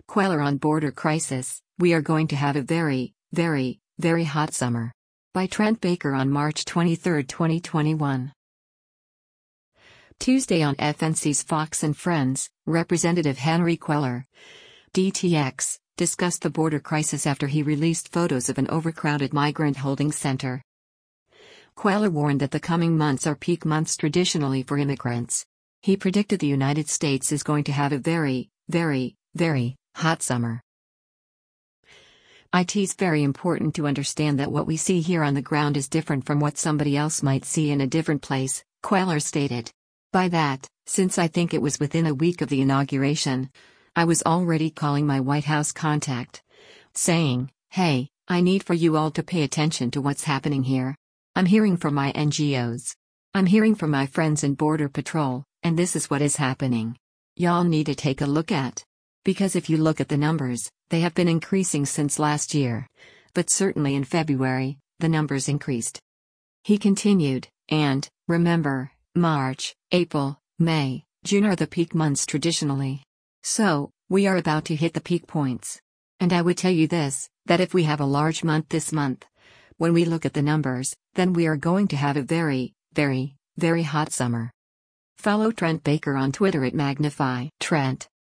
Queller on border crisis, we are going to have a very, very, very hot summer. By Trent Baker on March 23, 2021. Tuesday on FNC's Fox and Friends, Representative Henry Queller, DTX, discussed the border crisis after he released photos of an overcrowded migrant holding center. Queller warned that the coming months are peak months traditionally for immigrants. He predicted the United States is going to have a very, very, very hot summer. It's very important to understand that what we see here on the ground is different from what somebody else might see in a different place, Queller stated. By that, since I think it was within a week of the inauguration, I was already calling my White House contact, saying, hey, I need for you all to pay attention to what's happening here. I'm hearing from my NGOs. I'm hearing from my friends in Border Patrol, and this is what is happening. Y'all need to take a look at. Because if you look at the numbers, they have been increasing since last year. But certainly in February, the numbers increased. He continued, and, remember, March, April, May, June are the peak months traditionally. So, we are about to hit the peak points. And I would tell you this, that if we have a large month this month, when we look at the numbers, then we are going to have a very, very, very hot summer. Follow Trent Baker on Twitter at Magnify Trent.